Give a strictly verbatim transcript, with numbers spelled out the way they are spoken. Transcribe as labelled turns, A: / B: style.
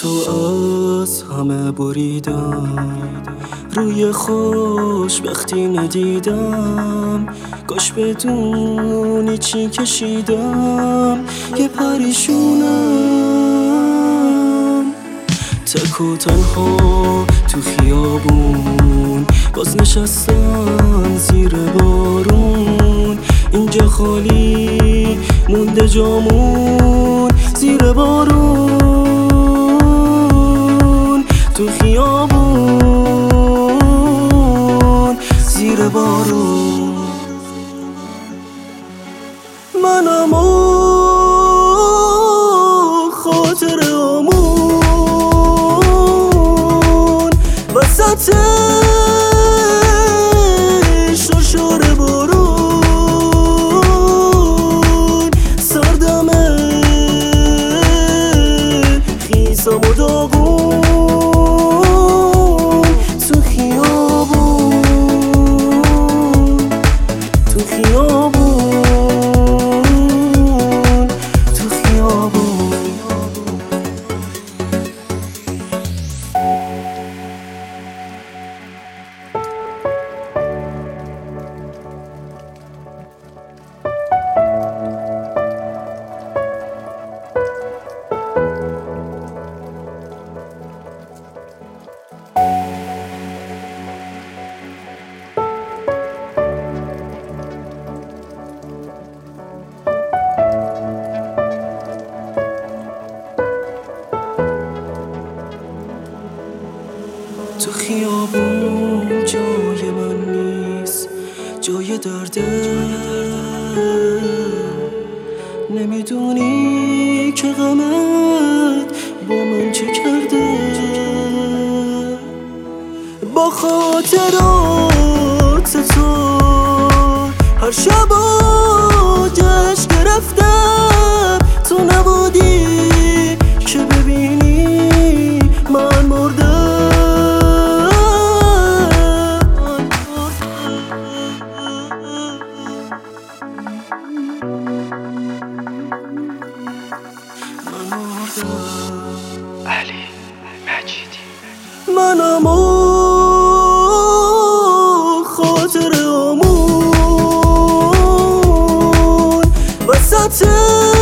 A: تو از همه بریدم، روی خوشبختی ندیدم. کاش بدونی چی کشیدم، یه پریشونم. تک و تنها تو خیابون، باز نشستم زیر بارون. اینجا خالی مونده جامون، زیر بارون. تو خیابون زیر بارون. منم و خاطرامون وسط شرشر بارون. سردمه خیسم و داغون. تو خیابون تو خیابون تو خیابون. تو خیابون جای من نیست، جای درده. نمیدونی که غمت با من چه کرده. با خاطرات تو هر شب جشن گرفتم. تو نبودی که ببینی من مردم.
B: علی مجیدی.
A: منم و خاطرامون وسط